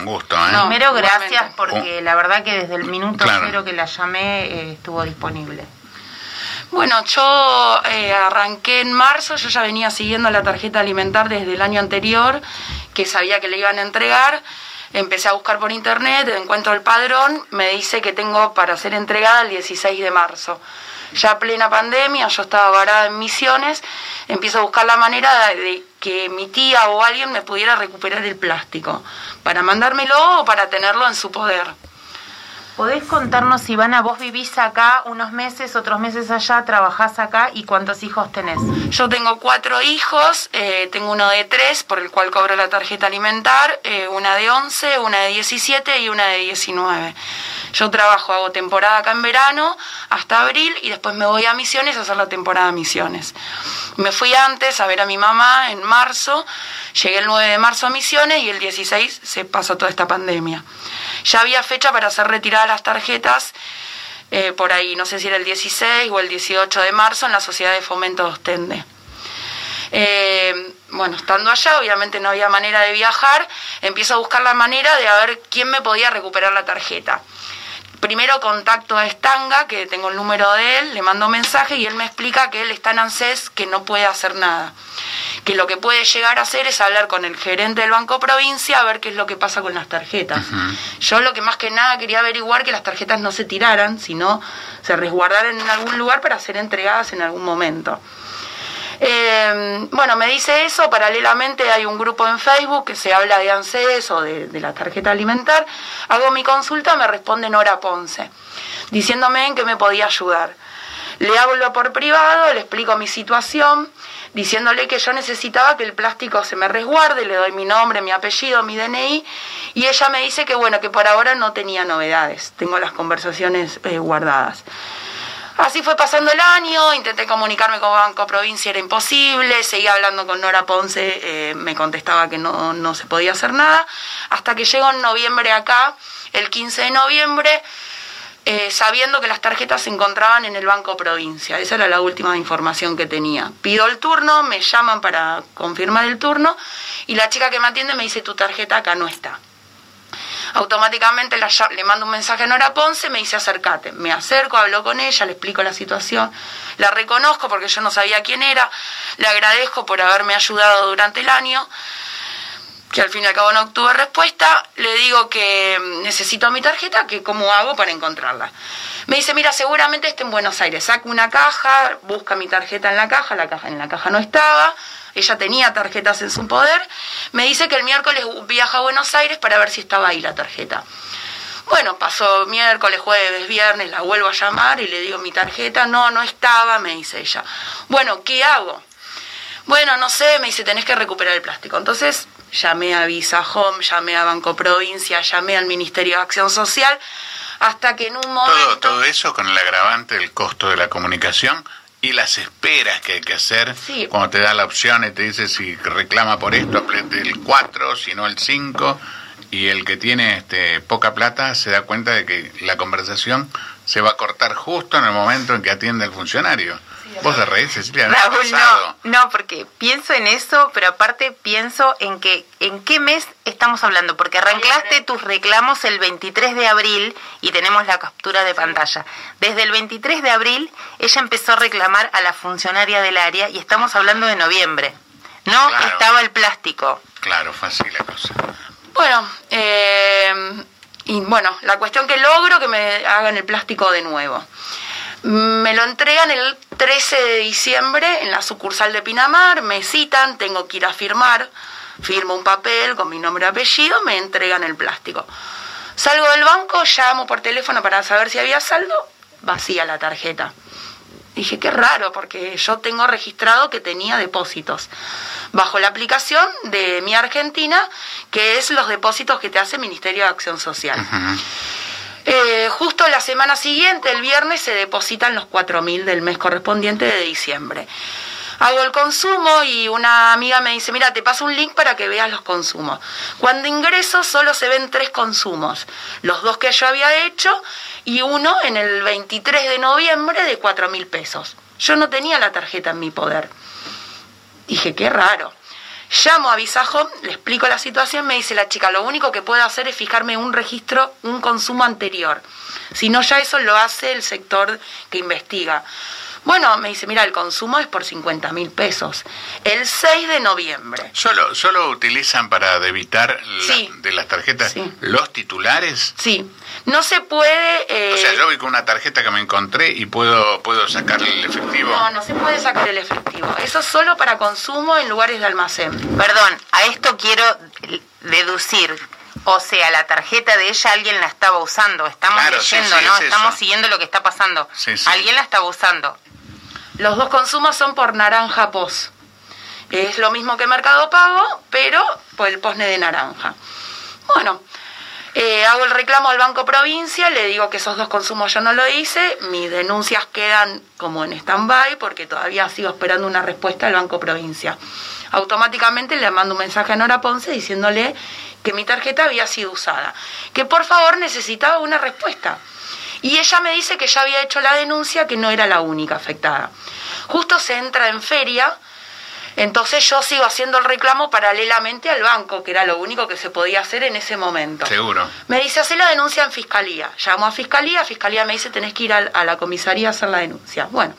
un gusto. No, primero, igualmente. gracias, porque la verdad que desde el minuto Claro. cero que la llamé estuvo disponible. Bueno, yo arranqué en marzo, yo ya venía siguiendo la tarjeta alimentar desde el año anterior, que sabía que le iban a entregar. Empecé a buscar por internet, encuentro el padrón, me dice que tengo para ser entregada el 16 de marzo. Ya plena pandemia, yo estaba varada en Misiones, empiezo a buscar la manera de que mi tía o alguien me pudiera recuperar el plástico, para mandármelo o para tenerlo en su poder. ¿Podés contarnos, Ivana, vos vivís acá unos meses, otros meses allá, trabajás acá y cuántos hijos tenés? Yo tengo 4 hijos, tengo uno de 3 por el cual cobro la tarjeta alimentar, una de 11, una de 17 y una de 19. Yo trabajo, hago temporada acá en verano hasta abril y después me voy a Misiones a hacer la temporada Misiones. Me fui antes a ver a mi mamá en marzo, llegué el 9 de marzo a Misiones y el 16 se pasó toda esta pandemia. Ya había fecha para hacer retiradas las tarjetas, por ahí, no sé si era el 16 o el 18 de marzo en la Sociedad de Fomento de Ostende. Bueno, estando allá, obviamente no había manera de viajar, empiezo a buscar la manera de a ver quién me podía recuperar la tarjeta. Primero contacto a Estanga, que tengo el número de él, le mando un mensaje y él me explica que él está en ANSES, que no puede hacer nada. Que lo que puede llegar a hacer es hablar con el gerente del Banco Provincia a ver qué es lo que pasa con las tarjetas. Uh-huh. Yo lo que más que nada quería averiguar que las tarjetas no se tiraran, sino se resguardaran en algún lugar para ser entregadas en algún momento. Bueno, me dice eso, paralelamente hay un grupo en Facebook que se habla de ANSES o de la tarjeta alimentar. Hago mi consulta, me responde Nora Ponce, diciéndome en qué me podía ayudar. Le hablo por privado, le explico mi situación, diciéndole que yo necesitaba que el plástico se me resguarde, le doy mi nombre, mi apellido, mi DNI, y ella me dice que bueno, que por ahora no tenía novedades, tengo las conversaciones guardadas. Así fue pasando el año, intenté comunicarme con Banco Provincia, era imposible, seguí hablando con Nora Ponce, me contestaba que no se podía hacer nada, hasta que llegó en noviembre acá, el 15 de noviembre, sabiendo que las tarjetas se encontraban en el Banco Provincia. Esa era la última información que tenía. Pido el turno, me llaman para confirmar el turno, y la chica que me atiende me dice, tu tarjeta acá no está. Automáticamente le mando un mensaje a Nora Ponce, me dice acércate. Me acerco, hablo con ella, le explico la situación, la reconozco porque yo no sabía quién era, le agradezco por haberme ayudado durante el año, que al fin y al cabo no obtuve respuesta, le digo que necesito mi tarjeta, que cómo hago para encontrarla. Me dice, mira, seguramente está en Buenos Aires, saca una caja, busca mi tarjeta en la caja no estaba. Ella tenía tarjetas en su poder. Me dice que el miércoles viaja a Buenos Aires para ver si estaba ahí la tarjeta. Bueno, pasó miércoles, jueves, viernes, la vuelvo a llamar y le digo mi tarjeta. No estaba, me dice ella. Bueno, ¿qué hago? Bueno, no sé, me dice, tenés que recuperar el plástico. Entonces llamé a Visa Home, llamé a Banco Provincia, llamé al Ministerio de Acción Social, hasta que en un momento... Todo eso con el agravante del costo de la comunicación y las esperas que hay que hacer, sí, cuando te da la opción y te dice si reclama por esto, apriete el 4, si no el 5, y el que tiene poca plata se da cuenta de que la conversación se va a cortar justo en el momento en que atiende el funcionario. Sí, vos te reís, Cecilia, Raúl, no, porque pienso en eso, pero aparte pienso en qué mes estamos hablando, porque arrancaste tus reclamos el 23 de abril y tenemos la captura de pantalla. Desde el 23 de abril ella empezó a reclamar a la funcionaria del área y estamos hablando de noviembre. No claro, estaba el plástico. Claro, fácil la cosa. Bueno, y bueno, la cuestión que logro que me hagan el plástico de nuevo. Me lo entregan el 13 de diciembre en la sucursal de Pinamar, me citan, tengo que ir a firmar, firmo un papel con mi nombre y apellido, me entregan el plástico. Salgo del banco, llamo por teléfono para saber si había saldo, vacía la tarjeta. Dije, qué raro, porque yo tengo registrado que tenía depósitos bajo la aplicación de Mi Argentina, que es los depósitos que te hace el Ministerio de Acción Social. Uh-huh. Justo la semana siguiente, el viernes, se depositan los 4.000 del mes correspondiente de diciembre. Hago el consumo y una amiga me dice, mira, te paso un link para que veas los consumos. Cuando ingreso solo se ven 3 consumos, los 2 que yo había hecho y uno en el 23 de noviembre de 4.000 pesos. Yo no tenía la tarjeta en mi poder. Dije, qué raro. Llamo a Visa Home, le explico la situación, me dice la chica, lo único que puedo hacer es fijarme un registro, un consumo anterior. Si no, ya eso lo hace el sector que investiga. Bueno, me dice, mira, el consumo es por 50.000 pesos. El 6 de noviembre. ¿Solo utilizan para debitar sí. de las tarjetas sí. los titulares? Sí. No se puede... O sea, yo vi con una tarjeta que me encontré y puedo sacar el efectivo. No se puede sacar el efectivo. Eso es solo para consumo en lugares de almacén. Perdón, a esto quiero deducir. O sea, la tarjeta de ella alguien la estaba usando. Estamos leyendo, ¿no? Estamos siguiendo lo que está pasando. Sí. Alguien la estaba usando. Los dos consumos son por Naranja POS. Es lo mismo que Mercado Pago, pero por el POSNE de Naranja. Bueno, hago el reclamo al Banco Provincia, le digo que esos dos consumos yo no lo hice, mis denuncias quedan como en stand-by porque todavía sigo esperando una respuesta del Banco Provincia. Automáticamente le mando un mensaje a Nora Ponce diciéndole que mi tarjeta había sido usada, que por favor necesitaba una respuesta. Y ella me dice que ya había hecho la denuncia, que no era la única afectada. Justo se entra en feria, entonces yo sigo haciendo el reclamo paralelamente al banco, que era lo único que se podía hacer en ese momento. Seguro. Me dice, hacé la denuncia en Fiscalía. Llamo a Fiscalía me dice, tenés que ir a la comisaría a hacer la denuncia. Bueno,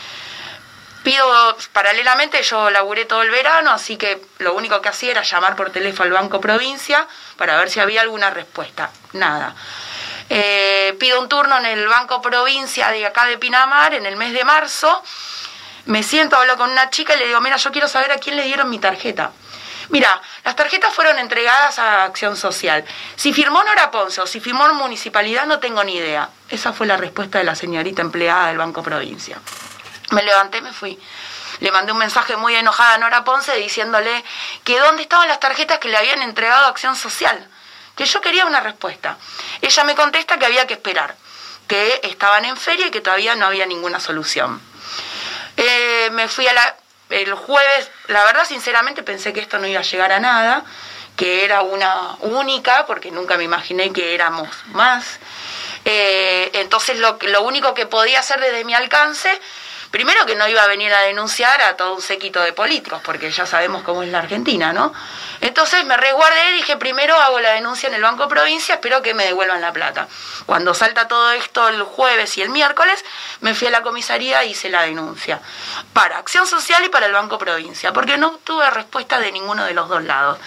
paralelamente, yo laburé todo el verano, así que lo único que hacía era llamar por teléfono al Banco Provincia para ver si había alguna respuesta. Nada. Pido un turno en el Banco Provincia de acá de Pinamar en el mes de marzo. Me siento, hablo con una chica y le digo, mira, yo quiero saber a quién le dieron mi tarjeta. Mira, las tarjetas fueron entregadas a Acción Social. Si firmó Nora Ponce o si firmó Municipalidad, no tengo ni idea. Esa fue la respuesta de la señorita empleada del Banco Provincia. Me levanté, me fui. Le mandé un mensaje muy enojada a Nora Ponce diciéndole que dónde estaban las tarjetas que le habían entregado a Acción Social. Que yo quería una respuesta. Ella me contesta que había que esperar, que estaban en feria y que todavía no había ninguna solución. Me fui el jueves, la verdad sinceramente pensé que esto no iba a llegar a nada, que era una única, porque nunca me imaginé que éramos más. Entonces lo único que podía hacer desde mi alcance, primero que no iba a venir a denunciar a todo un séquito de políticos, porque ya sabemos cómo es la Argentina, ¿no? Entonces me resguardé, dije, primero hago la denuncia en el Banco Provincia, espero que me devuelvan la plata. Cuando salta todo esto el jueves y el miércoles, me fui a la comisaría e hice la denuncia. Para Acción Social y para el Banco Provincia, porque no tuve respuesta de ninguno de los dos lados.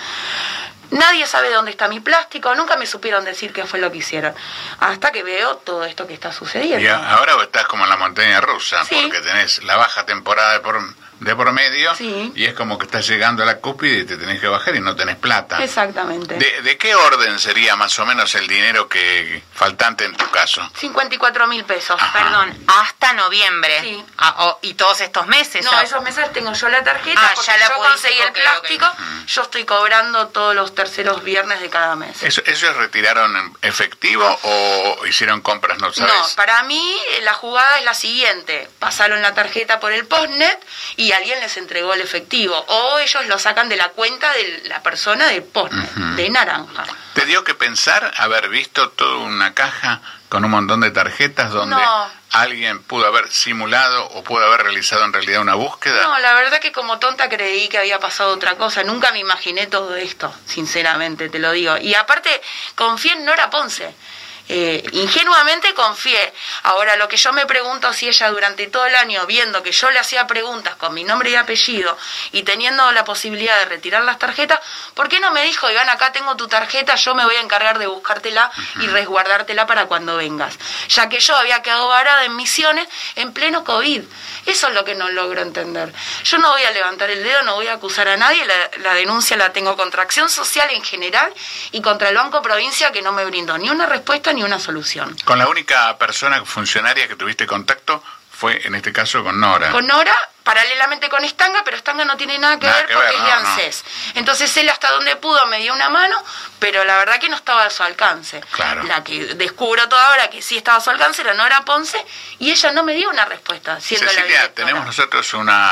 Nadie sabe dónde está mi plástico, nunca me supieron decir qué fue lo que hicieron, hasta que veo todo esto que está sucediendo. Y ahora estás como en la montaña rusa, sí. Porque tenés la baja temporada de por medio, sí. Y es como que estás llegando a la cúspide y te tenés que bajar y no tenés plata. Exactamente. ¿De qué orden sería más o menos el dinero que faltante en tu caso? 54.000 pesos. Ajá. Perdón, hasta noviembre. Sí. Y todos estos meses. No, esos meses tengo yo la tarjeta, porque ya yo conseguí el plástico. Okay. Yo estoy cobrando todos los terceros viernes de cada mes. ¿Ellos retiraron en efectivo o hicieron compras, no sabes? No, para mí la jugada es la siguiente. Pasaron la tarjeta por el postnet y alguien les entregó el efectivo. O ellos lo sacan de la cuenta de la persona del postnet, de Naranja. ¿Te dio que pensar haber visto toda una caja con un montón de tarjetas donde alguien pudo haber simulado o pudo haber realizado en realidad una búsqueda? No, la verdad que como tonta creí que había pasado otra cosa. Nunca me imaginé todo esto, sinceramente, te lo digo. Y aparte, confié en Nora Ponce. Ingenuamente confié. Ahora, lo que yo me pregunto, si ella durante todo el año, viendo que yo le hacía preguntas con mi nombre y apellido y teniendo la posibilidad de retirar las tarjetas, ¿por qué no me dijo, Iván, acá tengo tu tarjeta, yo me voy a encargar de buscártela y resguardártela para cuando vengas? Ya que yo había quedado varada en Misiones en pleno COVID. Eso es lo que no logro entender. Yo no voy a levantar el dedo, no voy a acusar a nadie, la denuncia la tengo contra Acción Social en general y contra el Banco Provincia, que no me brindó ni una respuesta ni una solución. Con la única persona funcionaria que tuviste contacto fue en este caso con Nora. Con Nora, paralelamente con Estanga, pero Estanga no tiene nada que ver porque es de ANSES. Entonces él hasta donde pudo me dio una mano, pero la verdad que no estaba a su alcance. Claro. La que descubro toda ahora que sí estaba a su alcance era Nora Ponce y ella no me dio una respuesta. Cecilia, ¿tenemos nosotros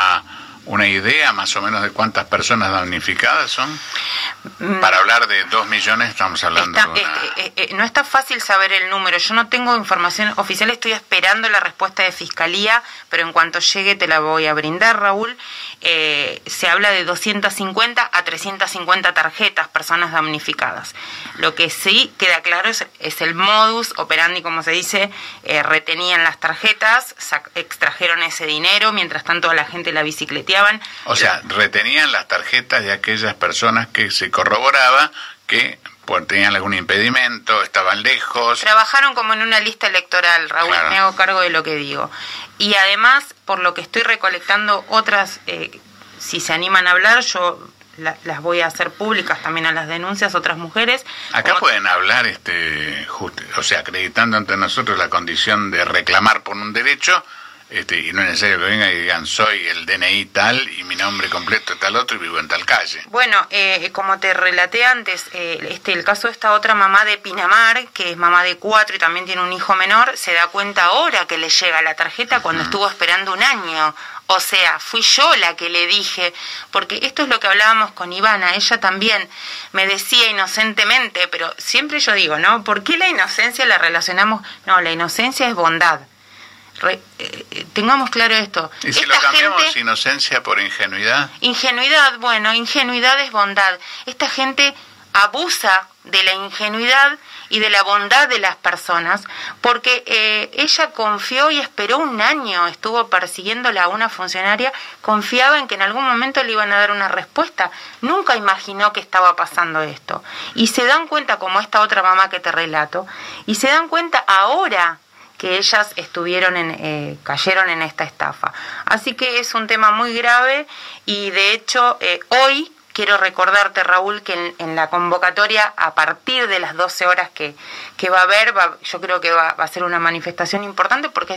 una idea más o menos de cuántas personas damnificadas son? Para hablar de 2 millones estamos hablando no está fácil saber el número. Yo no tengo información oficial, estoy esperando la respuesta de Fiscalía, pero en cuanto llegue te la voy a brindar, Raúl. se habla de 250 a 350 tarjetas, personas damnificadas. Lo que sí queda claro es el modus operandi, como se dice, retenían las tarjetas, extrajeron ese dinero, mientras tanto a la gente la bicicleteaban. O sea, retenían las tarjetas de aquellas personas que se corroboraba que tenían algún impedimento, estaban lejos. Trabajaron como en una lista electoral, Raúl, claro. Me hago cargo de lo que digo. Y además, por lo que estoy recolectando otras, si se animan a hablar, yo las voy a hacer públicas también a las denuncias, otras mujeres. Acá pueden hablar, o sea, acreditando ante nosotros la condición de reclamar por un derecho, y no es necesario que vengan y digan soy el DNI tal y mi nombre completo es tal otro y vivo en tal calle. Bueno, como te relaté antes, el caso de esta otra mamá de Pinamar, que es mamá de 4 y también tiene un hijo menor, se da cuenta ahora que le llega la tarjeta cuando estuvo esperando un año. O sea, fui yo la que le dije, porque esto es lo que hablábamos con Ivana, ella también me decía inocentemente, pero siempre yo digo, ¿no? ¿Por qué la inocencia la relacionamos? No, la inocencia es bondad. Tengamos claro esto. ¿Y si lo cambiamos inocencia por ingenuidad? Ingenuidad, bueno, ingenuidad es bondad. Esta gente abusa de la ingenuidad y de la bondad de las personas, porque ella confió y esperó un año, estuvo persiguiéndola a una funcionaria, confiaba en que en algún momento le iban a dar una respuesta, nunca imaginó que estaba pasando esto. Y se dan cuenta, como esta otra mamá que te relato, y se dan cuenta ahora que ellas cayeron en esta estafa. Así que es un tema muy grave y de hecho hoy quiero recordarte, Raúl, que en la convocatoria a partir de las 12 horas que va a haber, yo creo que va a ser una manifestación importante porque